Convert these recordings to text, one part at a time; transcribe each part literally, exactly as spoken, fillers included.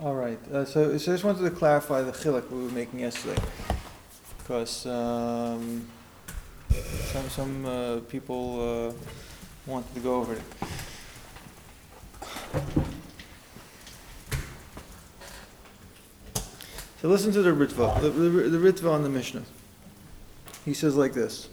All right. Uh, so, so I just wanted to clarify the chiluk we were making yesterday, because um, some some uh, people uh, wanted to go over it. So listen to the Ritva, the, the, the Ritva on the Mishnah. He says like this.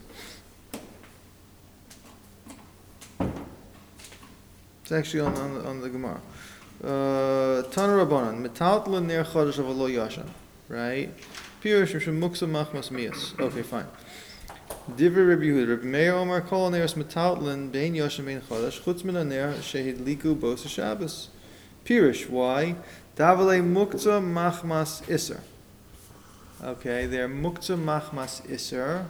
It's actually on on, the- on the Gemara. Uh, Tana Rabbanan, Metaltal Ner Chodesh of Lo Yashan, right? Pirush Mishum Muksa Machmas Mias. Okay, fine. Divrei Rabbi Yehuda, Rabbi Meir Omar Kol Neres Metaltlin Bein Yashan Bein Chodesh Chutz Min Ner Shehid Liku Bos Shabbos. Pirush, why? Davale Mukta Machmas Isser. Okay, they're Mukta Machmas Isser.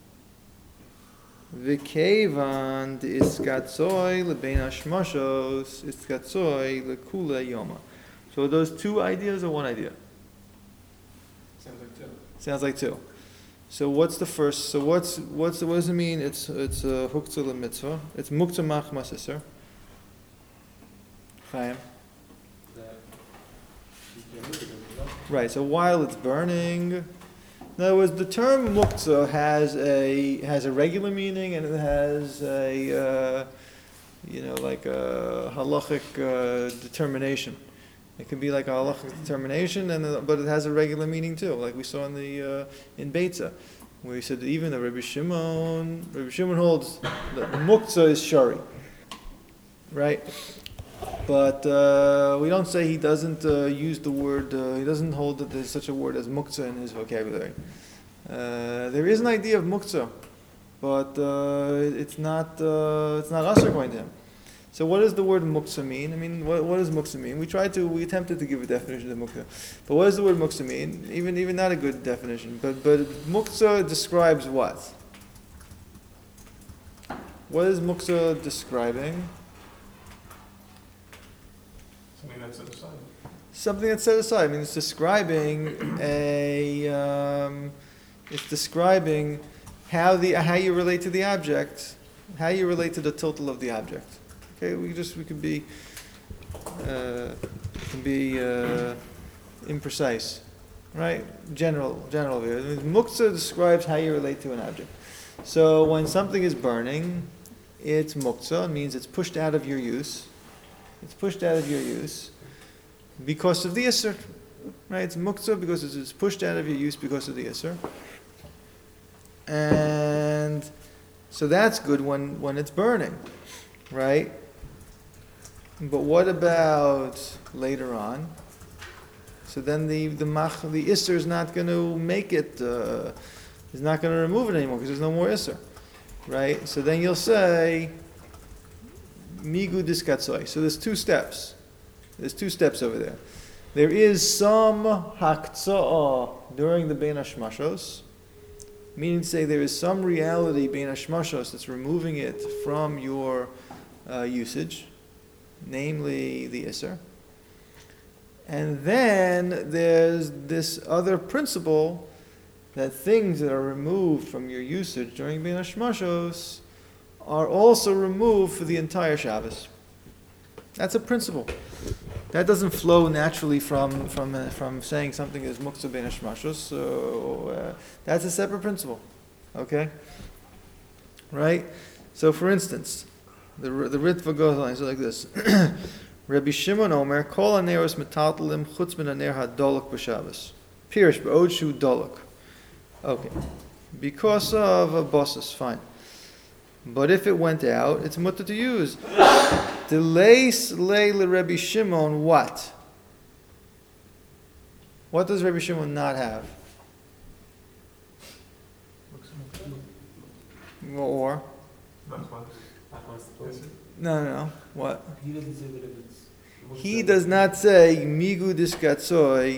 V'kevan iskatzoi lebein hashmashos iskatzoi lekula yoma. So those two ideas or one idea? Sounds like two. Sounds like two. So what's the first? So what's what's what does it mean? It's it's a huktzah lemitzvah. It's muktzah machmas iser. Chaim. That you can look at it, you know? Right. So while it's burning. In other words, the term muktzah has a has a regular meaning and it has a uh, you know like a halachic uh, determination. It can be like a halachic determination, and uh, but it has a regular meaning too, like we saw in the uh, in Beitza, where he said that even the Rabbi Shimon Rabbi Shimon holds that the muktzah is shari, right? But uh, we don't say he doesn't uh, use the word, uh, he doesn't hold that there's such a word as muktzah in his vocabulary. Uh, there is an idea of muktzah, but uh, it's not uh, it's not us according to him. So what does the word muktzah mean? I mean, what, what does muktzah mean? We tried to, we attempted to give a definition of muktzah. But what does the word muktzah mean? Even even not a good definition. But, but muktzah describes what? What is muktzah describing? Something that's set aside. Something that's set aside. I mean, it's describing a. Um, it's describing how the how you relate to the object, how you relate to the total of the object. Okay, we just we could be. Uh, can be uh, imprecise, right? General, general view. Muktzah describes how you relate to an object. So when something is burning, it's muktzah. It means it's pushed out of your use. It's pushed out of your use because of the Isser. Right? It's muktzah because it's pushed out of your use because of the Isser. And so that's good when, when it's burning. Right? But what about later on? So then the the mach, the Isser is not going to make it, uh, is not going to remove it anymore because there's no more Isser. Right? So then you'll say, Migu diskatzoi. So there's two steps. There's two steps over there. There is some haktsa'ah during the Bein Hashmashos, meaning to say there is some reality Bein Hashmashos that's removing it from your uh, usage, namely the Isser. And then there's this other principle that things that are removed from your usage during Bein Hashmashos are also removed for the entire Shabbos. That's a principle. That doesn't flow naturally from from uh, from saying something is muktzah bein hashmashos. So uh, that's a separate principle. Okay, right? So for instance, the the Ritva goes on. So like this: Rabbi Shimon Omer kol aneros metaltalim chutz min aner hadolok b'Shabbos. Pirish b'od shu dolok. Okay, because of a bosses, fine. But if it went out, it's mutter to use. Delays lay le Rabbi Shimon what? What does Rabbi Shimon not have? Or? No, no, no. What? He doesn't say that if it's. He does not say migu diskatzoi.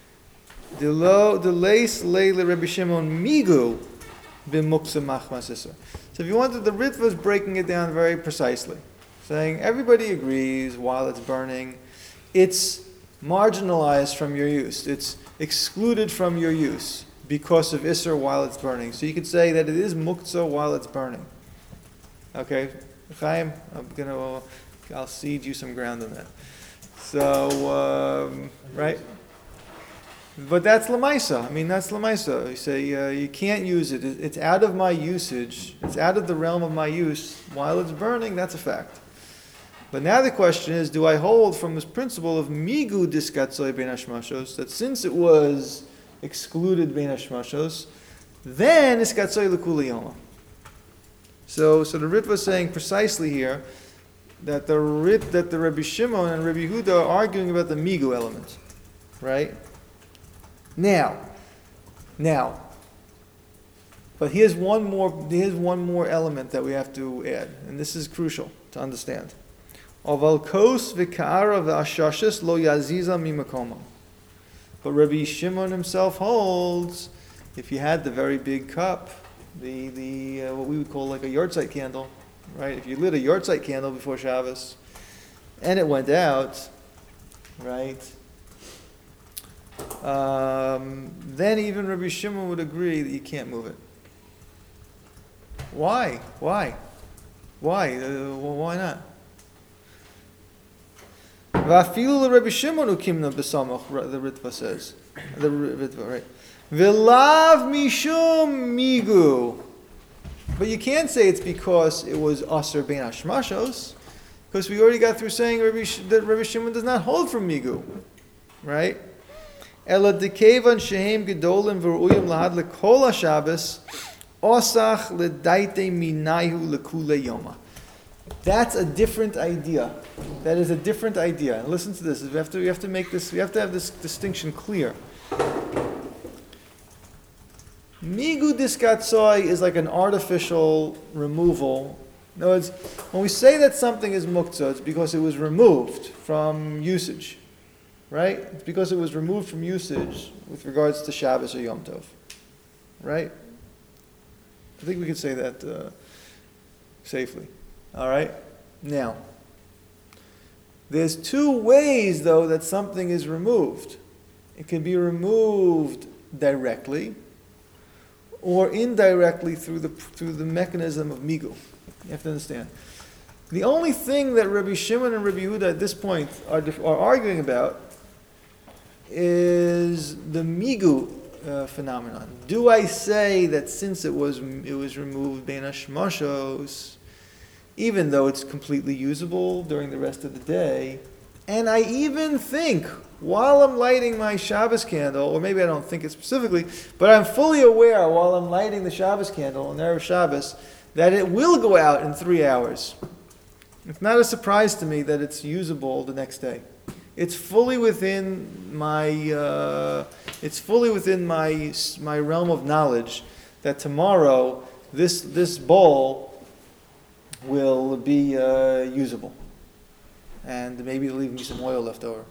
Delays lay le Rabbi Shimon migu b'muktzah machmas iser. So if you wanted, the Ritva is breaking it down very precisely, saying everybody agrees while it's burning, it's marginalized from your use. It's excluded from your use because of Isser while it's burning. So you could say that it is muktzah while it's burning. Okay, Chaim, I'm gonna, I'll cede you some ground on that. So, um, right? But that's Lamaisa. I mean, that's Lamaisa. You say uh, you can't use it. It's out of my usage. It's out of the realm of my use. While it's burning, that's a fact. But now the question is, do I hold from this principle of migu diskatzoy ben hashmashos, that since it was excluded ben hashmashos, then iskatzoy l'kula yoma. So, so the Ritva is saying precisely here that the Rit, that the Rabbi Shimon and Rabbi Yehuda are arguing about the migu element, right? Now, now, but here's one more. Here's one more element that we have to add, and this is crucial to understand. Aval kos v'ka'ara v'ashashis lo yaziza mimakoma. But Rabbi Shimon himself holds, if you had the very big cup, the the uh, what we would call like a yahrzeit candle, right? If you lit a yahrzeit candle before Shabbos, and it went out, right? Um, then even Rabbi Shimon would agree that you can't move it. Why? Why? Why? Uh, well, why not? V'afilu Rabbi Shimon ukimna b'samach, the Ritva says. The Ritva, right? V'lav mishum migu. But you can't say it's because it was aser ben hashmashos, because we already got through saying Rabbi Sh- that Rabbi Shimon does not hold from migu, right? Ela dekevan shehem gedolim v'ru'uyim lahad lekol haShabbos osach ledaite minayu lekule yoma. That's a different idea. That is a different idea. And listen to this. We have to, we have to make this. We have to have this distinction clear. Migu diskatsoy is like an artificial removal. In other words, when we say that something is muktzah, it's because it was removed from usage. Right? It's because it was removed from usage with regards to Shabbos or Yom Tov. Right? I think we can say that uh, safely. All right? Now, there's two ways, though, that something is removed. It can be removed directly or indirectly through the through the mechanism of migu. You have to understand. The only thing that Rabbi Shimon and Rabbi Yehuda at this point are, are arguing about is the migu uh, phenomenon. Do I say that since it was it was removed ben hashmashos, even though it's completely usable during the rest of the day, and I even think while I'm lighting my Shabbos candle, or maybe I don't think it specifically, but I'm fully aware while I'm lighting the Shabbos candle on Erev Shabbos that it will go out in three hours. It's not a surprise to me that it's usable the next day. It's fully within my uh, it's fully within my my realm of knowledge that tomorrow this this bowl will be uh, usable, and maybe it'll leave me some oil left over.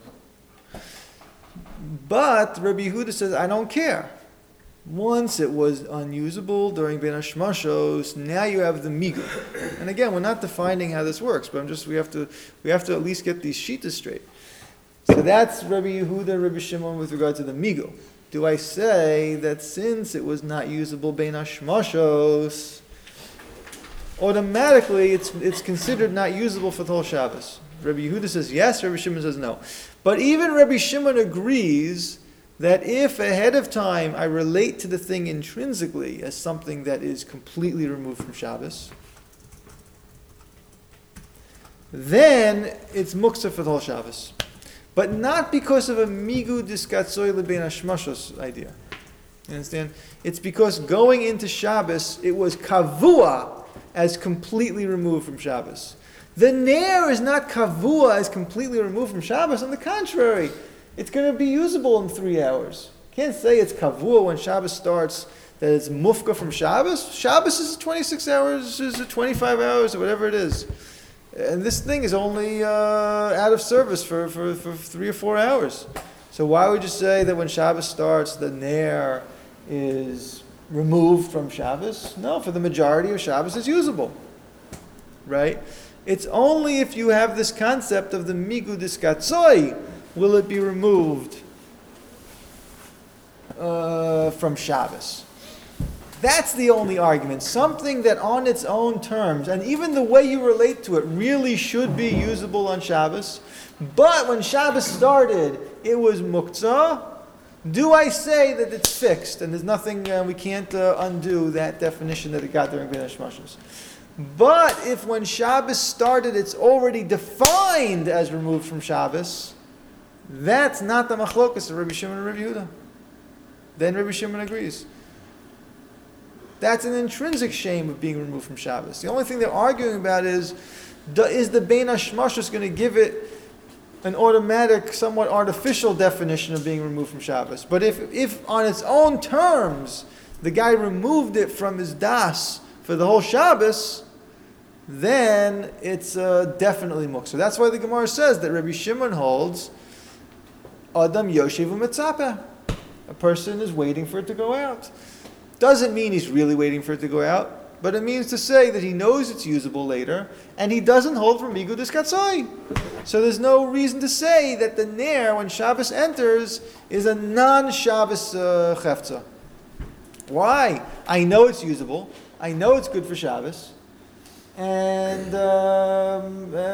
But Rabbi Yehuda says, I don't care. Once it was unusable during Ben Hashmashos, now you have the migu. And again, we're not defining how this works, but I'm just we have to we have to at least get these shitas straight. So that's Rabbi Yehuda, Rabbi Shimon with regard to the migu. Do I say that since it was not usable Ben Hashmashos, automatically it's it's considered not usable for the whole Shabbos? Rabbi Yehuda says yes, Rabbi Shimon says no. But even Rabbi Shimon agrees that if ahead of time I relate to the thing intrinsically as something that is completely removed from Shabbos, then it's muktzah for the whole Shabbos. But not because of a migu diskatzoy lebein hashmashos idea. You understand? It's because going into Shabbos, it was kavua as completely removed from Shabbos. The ner is not kavua as completely removed from Shabbos. On the contrary, it's going to be usable in three hours. Can't say it's kavua when Shabbos starts, that it's mufka from Shabbos. Shabbos is twenty-six hours, is it twenty-five hours, or whatever it is. And this thing is only uh, out of service for, for, for three or four hours. So why would you say that when Shabbos starts, the ner is removed from Shabbos? No, for the majority of Shabbos, it's usable. Right? It's only if you have this concept of the migu diskatzoy will it be removed uh, from Shabbos. That's the only argument. Something that on its own terms, and even the way you relate to it, really should be usable on Shabbos. But when Shabbos started, it was muktzah. Do I say that it's fixed and there's nothing, uh, we can't uh, undo that definition that it got during Bein HaShmashos? But if when Shabbos started, it's already defined as removed from Shabbos, that's not the machlokas of Rabbi Shimon and Rabbi Yehuda. Then Rabbi Shimon agrees. That's an intrinsic shame of being removed from Shabbos. The only thing they're arguing about is, is the Bein HaShmashos going to give it an automatic, somewhat artificial definition of being removed from Shabbos? But if, if on its own terms, the guy removed it from his das for the whole Shabbos, then it's uh, definitely muktzah. That's why the Gemara says that Rabbi Shimon holds Adam Yoshev u'Mitzapeh. A person is waiting for it to go out. Doesn't mean he's really waiting for it to go out, but it means to say that he knows it's usable later, and he doesn't hold from Migu Diskatzoi. So there's no reason to say that the Ner, when Shabbos enters, is a non-Shabbos uh, Chefza. Why? I know it's usable. I know it's good for Shabbos. And um, uh,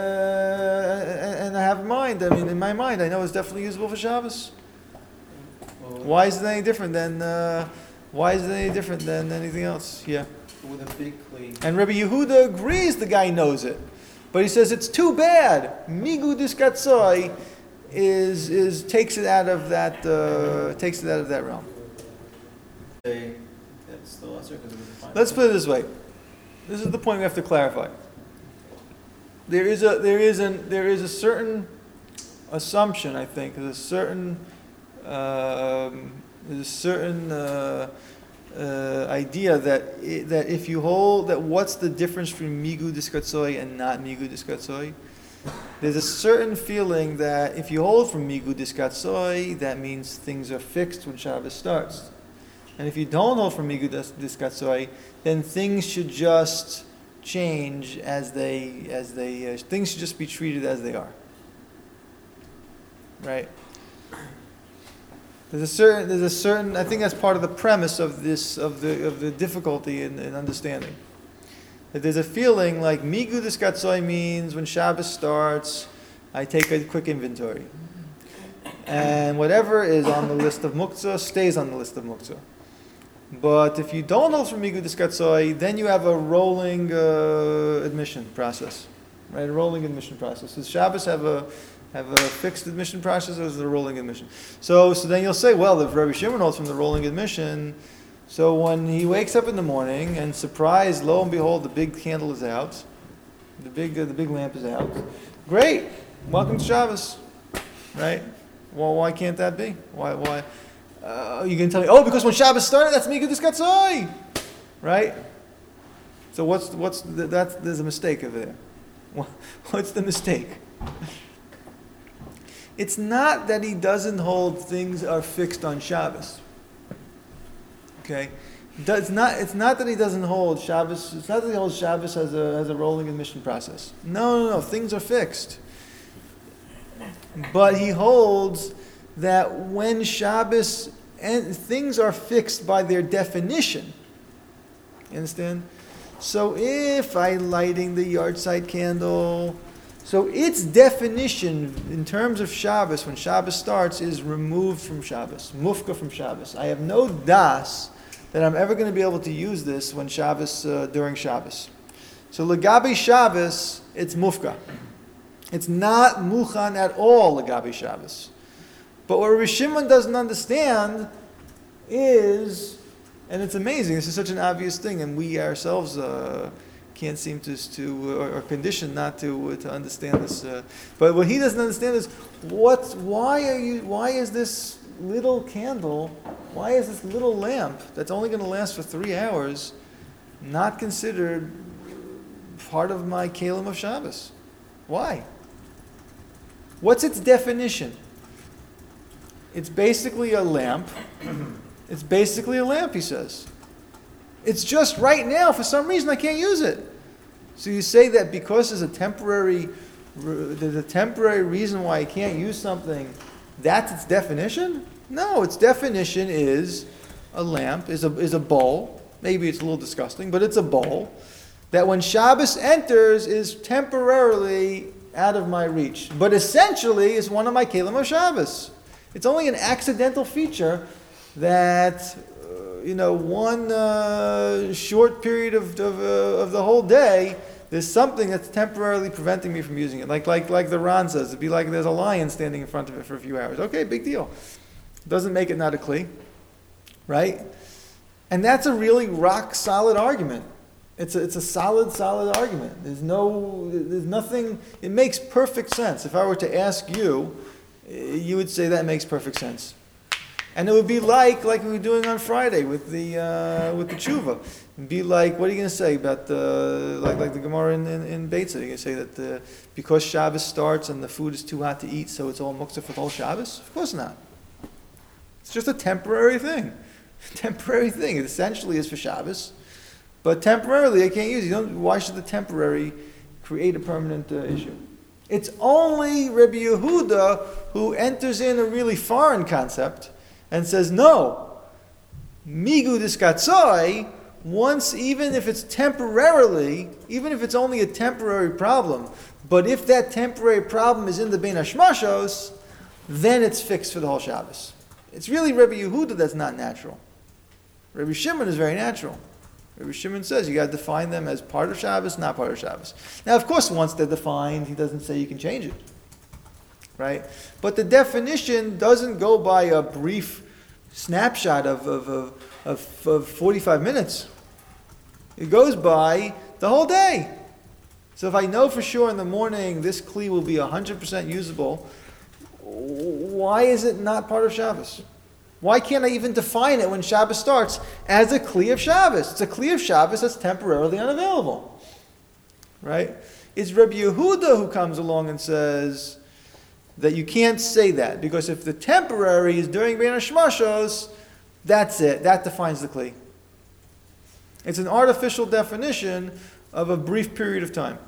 and I have in mind, I mean, in my mind, I know it's definitely usable for Shabbos. Well, Why is it any different than, uh, why is it any different than anything else? Yeah. with a big clean. And Rabbi Yehuda agrees the guy knows it. But he says it's too bad. Migu Diskatzoi is, is, takes it out of that, uh, takes it out of that realm. Say that's the lesser because it was a final. Let's put it this way. This is the point we have to clarify. There is a there is an there is a certain assumption, I think, there's a certain um, there's a certain uh, uh, idea that I, that if you hold that what's the difference between migu diskatzoi and not migu diskatzoi? There's a certain feeling that if you hold from migu diskatzoi, that means things are fixed when Shabbos starts. And if you don't hold from migu diskatzoi, then things should just change as they as they uh, things should just be treated as they are. Right? There's a certain there's a certain I think that's part of the premise of this of the of the difficulty in, in understanding. That there's a feeling like migu diskatzoi means when Shabbos starts, I take a quick inventory. And whatever is on the list of muktzah stays on the list of muktzah. But if you don't hold from migu diskatzoi, then you have a rolling uh, admission process, right? A rolling admission process. Does Shabbos have a have a fixed admission process, or is it a rolling admission? So, so then you'll say, well, if Rabbi Shimon holds from the rolling admission, so when he wakes up in the morning and surprise, lo and behold, the big candle is out, the big uh, the big lamp is out. Great, welcome to Shabbos, right? Well, why can't that be? Why why? Uh, you can tell me, oh, because when Shabbos started, that's migu diskatzoi, right? So what's what's the, that's there's a mistake over there. What's the mistake? It's not that he doesn't hold things are fixed on Shabbos. Okay, it's not. It's not that he doesn't hold Shabbos. It's not that he holds Shabbos as a as a rolling admission process. No, no, no. Things are fixed, but he holds that when Shabbos and things are fixed by their definition. You understand? So if I lighting the yahrzeit candle, so its definition in terms of Shabbos, when Shabbos starts, is removed from Shabbos, mufka from Shabbos. I have no das that I'm ever going to be able to use this when Shabbos, uh, during Shabbos. So legabi Shabbos, it's mufka. It's not muchan at all legabi Shabbos. But what Rabbi Shimon doesn't understand is, and it's amazing, this is such an obvious thing, and we ourselves uh, can't seem to, to or, or conditioned not to uh, to understand this. Uh, but what he doesn't understand is, what? Why are you? Why is this little candle? Why is this little lamp that's only going to last for three hours not considered part of my kalim of Shabbos? Why? What's its definition? It's basically a lamp. It's basically a lamp, he says. It's just right now, for some reason, I can't use it. So you say that because there's a temporary, there's a temporary reason why I can't use something, that's its definition? No, its definition is a lamp, is a, is a bowl, maybe it's a little disgusting, but it's a bowl, that when Shabbos enters is temporarily out of my reach, but essentially is one of my kelim of Shabbos. It's only an accidental feature that, uh, you know, one uh, short period of, of, uh, of the whole day, there's something that's temporarily preventing me from using it. Like, like, like the Ran says, it'd be like there's a lion standing in front of it for a few hours. Okay, big deal. Doesn't make it not a kli, right? And that's a really rock solid argument. It's a, it's a solid, solid argument. There's no, there's nothing, it makes perfect sense. If I were to ask you, you would say that makes perfect sense. And it would be like, like we were doing on Friday with the, uh, with the tshuva. It'd be like, what are you going to say about the, like, like the Gemara in, in, in Beitzah? You're going to say that the, because Shabbos starts and the food is too hot to eat, so it's all muktzah for the whole Shabbos? Of course not. It's just a temporary thing. Temporary thing. It essentially is for Shabbos. But temporarily, I can't use it. You don't, why should the temporary create a permanent uh, issue? It's only Rabbi Yehuda who enters in a really foreign concept and says, no, migu diskatzoi, once, even if it's temporarily, even if it's only a temporary problem, but if that temporary problem is in the Bein Hashmashos, then it's fixed for the whole Shabbos. It's really Rabbi Yehuda that's not natural. Rabbi Shimon is very natural. Rabbi Shimon says you got to define them as part of Shabbos, not part of Shabbos. Now, of course, once they're defined, he doesn't say you can change it, right? But the definition doesn't go by a brief snapshot of of, of, of, of forty-five minutes. It goes by the whole day. So if I know for sure in the morning this kli will be one hundred percent usable, why is it not part of Shabbos? Why can't I even define it when Shabbos starts as a kli of Shabbos? It's a kli of Shabbos that's temporarily unavailable. Right? It's Rabbi Yehuda who comes along and says that you can't say that, because if the temporary is during Bein Hashmashos, that's it. That defines the kli. It's an artificial definition of a brief period of time.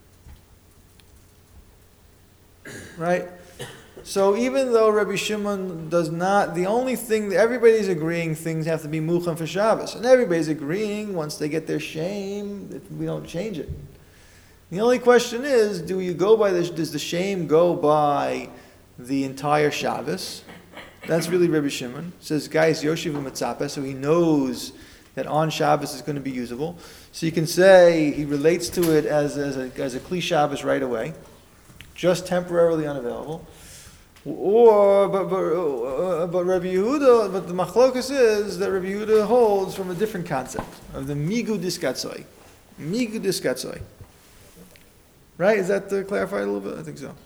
Right? So even though Rabbi Shimon does not, the only thing, everybody's agreeing things have to be muchan for Shabbos. And everybody's agreeing once they get their shame, that we don't change it. The only question is, do you go by this, does the shame go by the entire Shabbos? That's really Rabbi Shimon. It says, guys, Yoshiv Mitzapeh, so he knows that on Shabbos is going to be usable. So you can say he relates to it as, as a, as a Kli Shabbos right away, just temporarily unavailable. Or, but, but, uh, but Rabbi Yehuda, but the machlokus is that Rabbi Yehuda holds from a different concept of the migu diskatzoi. Migu diskatzoi. Right? Is that uh, clarified a little bit? I think so.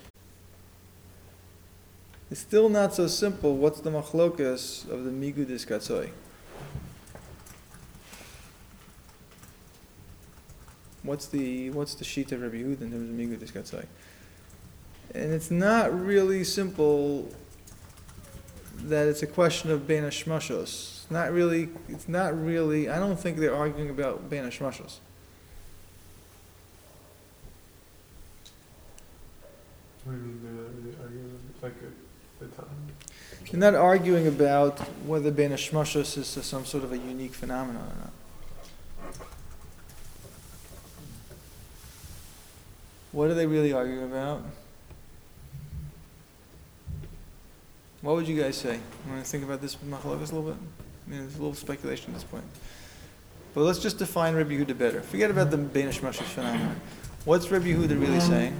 It's still not so simple. What's the machlokus of the migu diskatzoi? What's the what's the sheet of Rabbi Yehuda in terms of migu diskatzoi? And it's not really simple that it's a question of Bein Hashmashos. It's not really, it's not really, I don't think they're arguing about Bein Hashmashos. What do you mean they're, they're arguing like at the time? They're not arguing about whether Bein Hashmashos is some sort of a unique phenomenon or not. What are they really arguing about? What would you guys say? You want to think about this machlokas a little bit? I mean, there's a little speculation at this point. But let's just define Rabbi Yehuda better. Forget about the Bein Hashmashos phenomenon. What's Rabbi Yehuda really saying?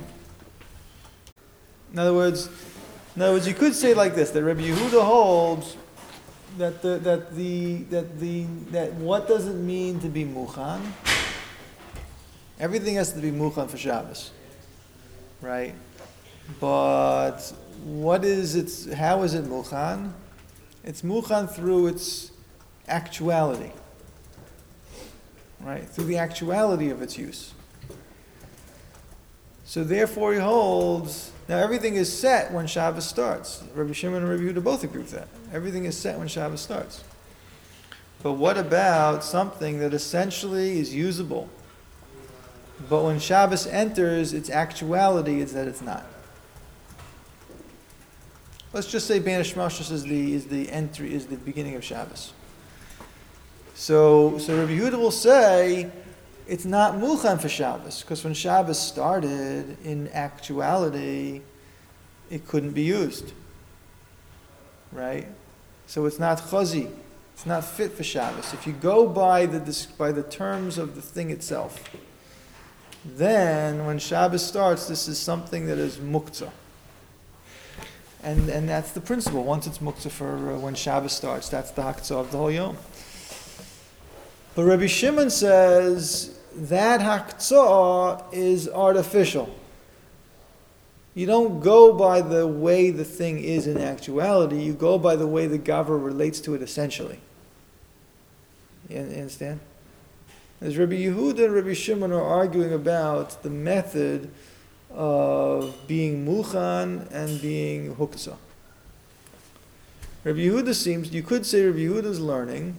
In other words, in other words, you could say like this: that Rabbi Yehuda holds that the that the that the that what does it mean to be muchan? Everything has to be muchan for Shabbos, right? But what is its, how is it muchan? It's muchan through its actuality, right? Through the actuality of its use. So therefore he holds, now everything is set when Shabbos starts. Rabbi Shimon and Rabbi Yehuda both agree with that. Everything is set when Shabbos starts. But what about something that essentially is usable, but when Shabbos enters, its actuality is that it's not? Let's just say Bein Hashmashos is the is the entry is the beginning of Shabbos. So, so Rabbi Yehuda will say it's not Muchan for Shabbos, because when Shabbos started, in actuality, it couldn't be used. Right? So it's not chazi. It's not fit for Shabbos. If you go by the, by the terms of the thing itself, then when Shabbos starts, this is something that is muktzah. And, and that's the principle. Once it's muktzah for uh, when Shabbos starts, that's the haktzah of the whole yom. But Rabbi Shimon says that haktzah is artificial. You don't go by the way the thing is in actuality. You go by the way the Gavra relates to it essentially. You understand? As Rabbi Yehuda and Rabbi Shimon are arguing about the method of being muchan and being huktzah. Rabbi Yehuda seems, you could say Rabbi Yehuda's learning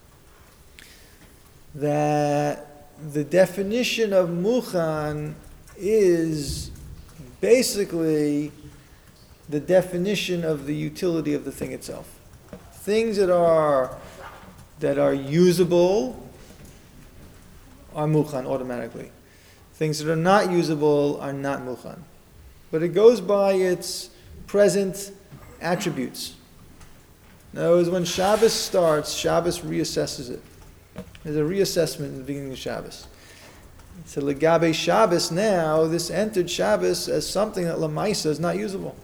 that the definition of muchan is basically the definition of the utility of the thing itself. Things that are that are usable are muchan automatically. Things that are not usable are not muchan. But it goes by its present attributes. In other words, when Shabbos starts, Shabbos reassesses it. There's a reassessment in the beginning of Shabbos. So legabe Shabbos now, this entered Shabbos as something that lamaisa is not usable.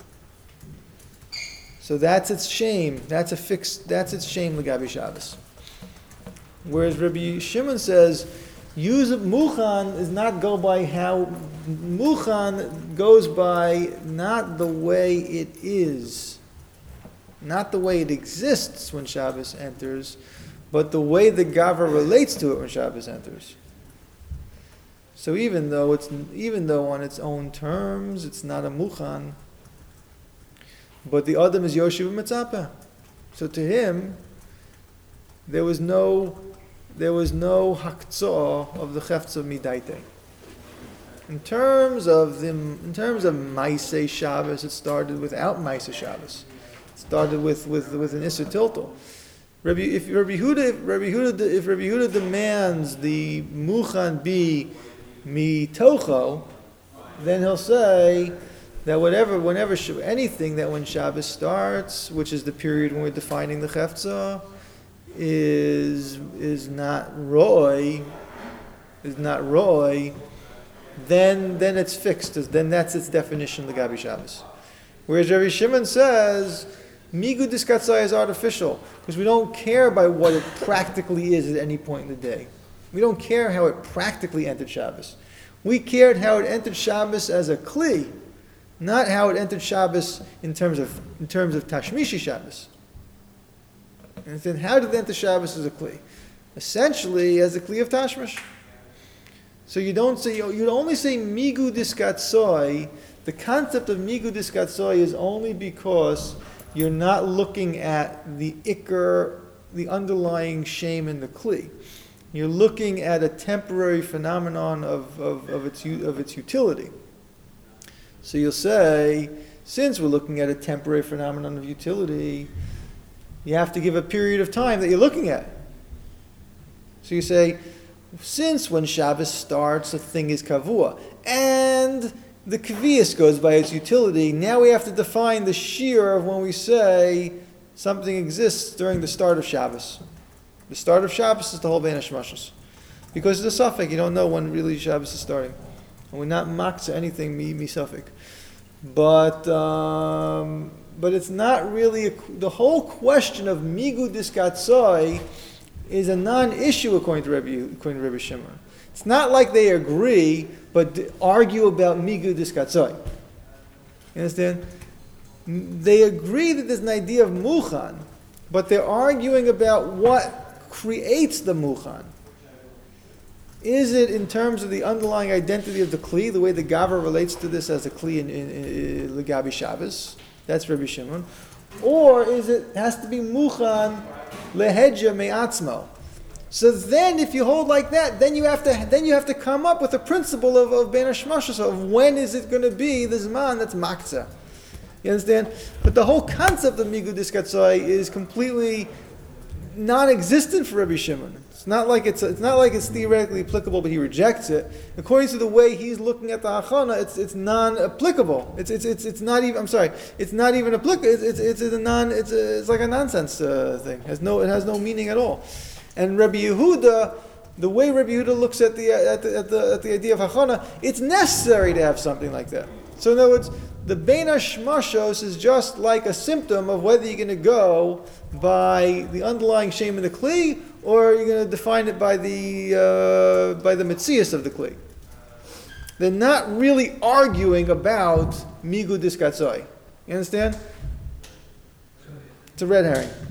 So that's its shame. That's a fixed, that's its shame legabe Shabbos. Whereas Rabbi Shimon says, use of muchan is not go by how, muchan goes by not the way it is, not the way it exists when Shabbos enters, but the way the Gavra relates to it when Shabbos enters. So even though it's even though on its own terms it's not a muchan, but the Adam is Yoshiv Mitzapeh. So to him, there was no there was no haktzah of the Cheftzah Midaite. In terms of the in terms of Maaseh Shabbos, it started without Maaseh Shabbos. It started with with with an Isser Tiltal. Rabbi, if Rabbi Huda, if Rabbi Huda, if Rabbi Huda demands the muchan be mitocho, then he'll say that whatever, whenever, anything that when Shabbos starts, which is the period when we're defining the cheftzah, is is not roy, is not roy, then then it's fixed. Then that's its definition, the Gabi Shabbos. Whereas Rabbi Shimon says, Migu diskatzai is artificial, because we don't care by what it practically is at any point in the day. We don't care how it practically entered Shabbos. We cared how it entered Shabbos as a kli, not how it entered Shabbos in terms of in terms of Tashmishi Shabbos. And then how did it enter Shabbos as a kli? Essentially as a kli of Tashmish. So you don't say you only say Migu diskatzai. The concept of Migu diskatzai is only because you're not looking at the ikr, the underlying shame in the kli. You're looking at a temporary phenomenon of, of, of, its, of its utility. So you'll say, since we're looking at a temporary phenomenon of utility, you have to give a period of time that you're looking at. So you say, since when Shabbos starts, a thing is kavua, and the kvius goes by its utility, now we have to define the shear of when we say something exists during the start of Shabbos. The start of Shabbos is the whole Bein HaShemashos. Because it's a suffix, you don't know when really Shabbos is starting. And we're not maksa anything mi, mi suffix. But, um, but it's not really, a, the whole question of migu diskatzoi is a non-issue according to Rabbi, according to Rabbi Shimon. It's not like they agree, but argue about migu diskatzoi. You understand? They agree that there's an idea of muchan, but they're arguing about what creates the muchan. Is it in terms of the underlying identity of the kli, the way the Gavra relates to this as a kli in, in, in Legabi Shabbos? That's Rabbi Shimon. Or is it has to be muchan lehedja me'atzmo? So then, if you hold like that, then you have to then you have to come up with a principle of, of Bein HaShemashos, of when is it going to be the zman that's makza. You understand? But the whole concept of migu diskatzoi is completely non-existent for Rabbi Shimon. It's not like it's it's not like it's theoretically applicable, but he rejects it. According to the way he's looking at the hachana, it's it's non-applicable. It's it's it's it's not even. I'm sorry. It's not even applicable. It's it's, it's a non. It's a, it's like a nonsense uh, thing. It has no. It has no meaning at all. And Rabbi Yehuda, the way Rabbi Yehuda looks at the at the at the, at the idea of hachana, it's necessary to have something like that. So in other words, the Bein Hashmashos is just like a symptom of whether you're going to go by the underlying shame of the Kli, or you're going to define it by the uh, by the Metzias of the Kli. They're not really arguing about Migu Diskatzoi. You understand? It's a red herring.